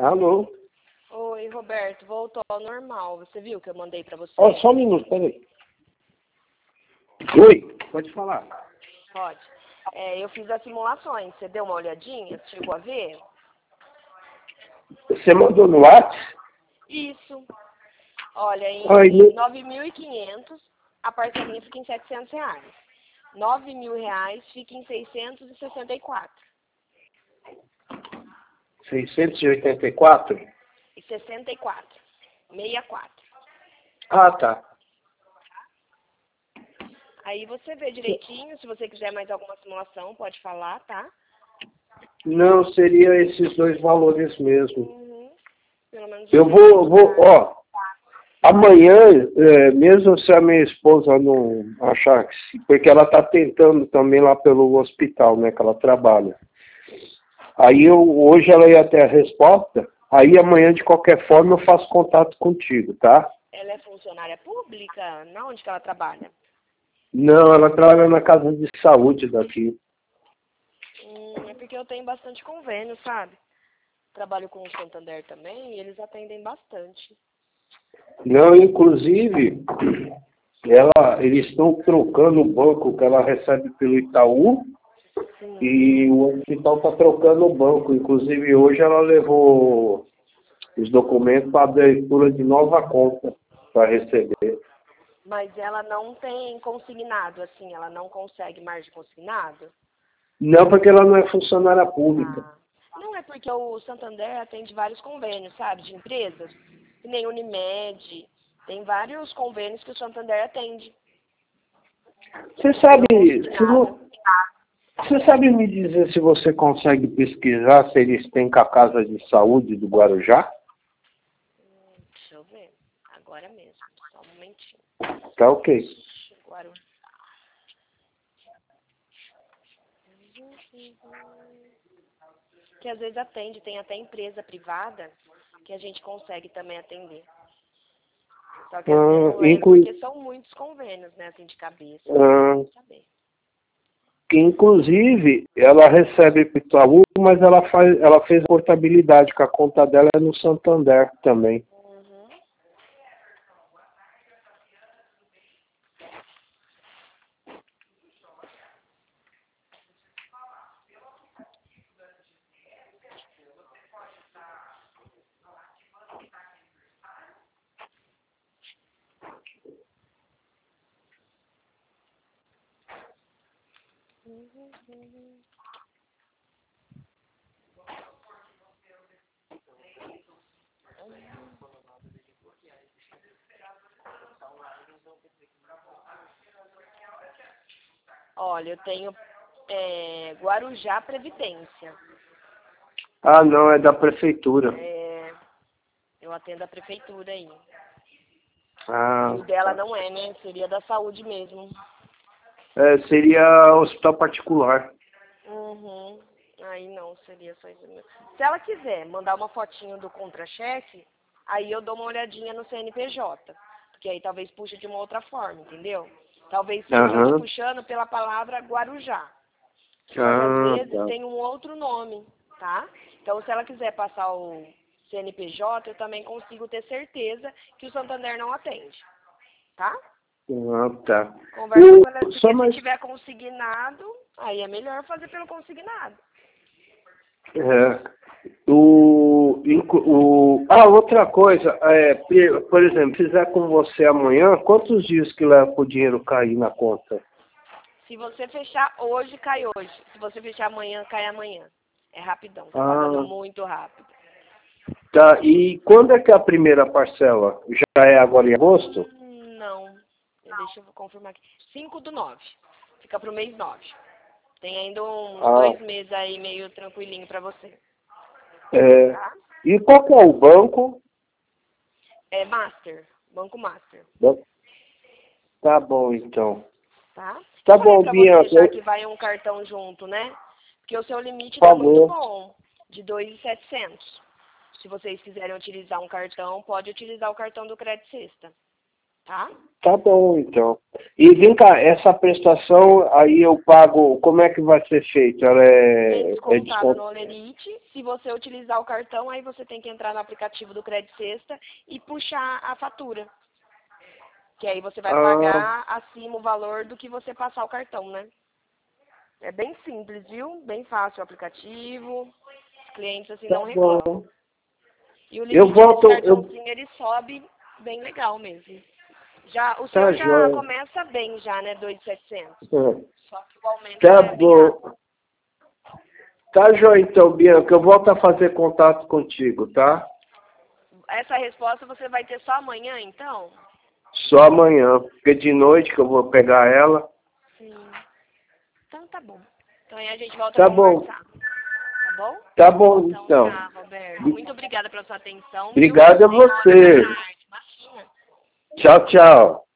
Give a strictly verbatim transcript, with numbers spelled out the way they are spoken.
Alô? Oi, Roberto, voltou ao normal. Você viu que eu mandei pra você? Ó, oh, só um minuto, peraí. Oi, pode falar. Pode. É, eu fiz as simulações. Você deu uma olhadinha? Você chegou a ver? Você mandou no WhatsApp? Isso. Olha, em Ai, meu... nove mil e quinhentos, a parcelinha fica em setecentos reais. nove mil reais fica em seiscentos e sessenta e quatro. seiscentos e oitenta e quatro? E sessenta e quatro. sessenta e quatro. Ah, tá. Aí você vê direitinho, se você quiser mais alguma simulação, pode falar, tá? Não, seria esses dois valores mesmo. Uhum. Pelo menos Eu vou, vou, ó, amanhã, é, mesmo se a minha esposa não achar que sim, porque ela tá tentando também lá pelo hospital, né, que ela trabalha. Aí eu, hoje ela ia ter a resposta, aí amanhã de qualquer forma eu faço contato contigo, tá? Ela é funcionária pública? Na onde que ela trabalha? Não, ela trabalha na casa de saúde daqui. Hum, é porque eu tenho bastante convênio, sabe? Trabalho com o Santander também e eles atendem bastante. Não, inclusive, ela, eles estão trocando o banco que ela recebe pelo Itaú. Sim. E o hospital está trocando o banco. Inclusive, hoje ela levou os documentos para abertura de nova conta para receber. Mas ela não tem consignado, assim, ela não consegue mais de consignado? Não, porque ela não é funcionária pública. Ah. Não, é porque o Santander atende vários convênios, sabe, de empresas. Que nem Unimed. Tem vários convênios que o Santander atende. Você sabe, se não, você sabe me dizer se você consegue pesquisar se eles têm com a Casa de Saúde do Guarujá? Hum, deixa eu ver. Agora mesmo. Só um momentinho. Tá ok. Guarujá. Que às vezes atende, tem até empresa privada que a gente consegue também atender. Só que às vezes Ah, não lembro inclu... porque são muitos convênios, né, assim, de cabeça. ah, Saber. que inclusive ela recebe pro Itaú, mas ela faz, ela fez portabilidade, que a conta dela é no Santander também. Uhum. Uhum, uhum. Olha, eu tenho é, Guarujá Previdência. Ah, não, é da prefeitura. É, eu atendo a prefeitura aí. Ah, E o dela tá. não é, né? Seria da saúde mesmo. É, seria hospital particular. Uhum. Aí não, seria só isso mesmo. Se ela quiser mandar uma fotinho do contra-cheque, aí eu dou uma olhadinha no C N P J. Porque aí talvez puxe de uma outra forma, entendeu? Talvez seja eu tô Aham. puxando pela palavra Guarujá. Só que às Ah, vezes tá. tem um outro nome, tá? Então se ela quiser passar o C N P J, eu também consigo ter certeza que o Santander não atende, tá? Ah, tá. Conversa com ela, O, porque só se mais... tiver consignado, aí é melhor fazer pelo consignado. É, o, inclu- o, ah, outra coisa, é, pe- por exemplo, se fizer com você amanhã, quantos dias que leva para o dinheiro cair na conta? Se você fechar hoje, cai hoje. Se você fechar amanhã, cai amanhã. É rapidão, tá pagando Ah, muito rápido. tá. E quando é que é a primeira parcela? Já é agora em agosto? Hum, Não. Deixa eu confirmar aqui. cinco do nove. Fica pro mês nove. Tem ainda uns Ah, dois meses aí meio tranquilinho pra você. é. Tá? E qual que é o banco? É Master. Banco Master. Tá bom, então. Tá? Tá Eu falei bom, pra você Bianca, já eu- que vai um cartão junto, né? Porque o seu limite por tá muito favor. bom. De dois mil e setecentos. Se vocês quiserem utilizar um cartão, pode utilizar o cartão do Crédito Sexta. tá? Tá bom, então. E vem cá, essa prestação aí eu pago, como é que vai ser feito? Ela É é, é descontada descont... no Olerite. Se você utilizar o cartão, aí você tem que entrar no aplicativo do Credit Sexta e puxar a fatura. Que aí você vai Ah, pagar acima o valor do que você passar o cartão, né? É bem simples, viu? Bem fácil o aplicativo. Os clientes assim tá não reclamam. bom. E o Eu limite desse volto, eu... cartãozinho ele sobe bem legal mesmo. Já, o Tá seu já joia. começa bem já, né? dois mil e setecentos. É. Só que o aumento Tá é bem rápido. bom. Tá joia, então, Bianca, eu volto a fazer contato contigo, tá? Essa resposta você vai ter só amanhã, então? Só amanhã, porque de noite que eu vou pegar ela. Sim. Então tá bom. Então aí a gente volta a Tá bom, conversar. Tá bom? tá bom, Então então. tá, Roberto. Muito obrigada pela sua atenção, viu? Obrigado a Tenha uma ótima você. tarde. Imagina. Tchau, tchau.